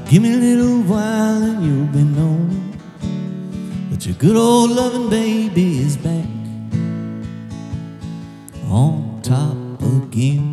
Give me a little while and you'll be knowing that your good old loving baby is back on top again.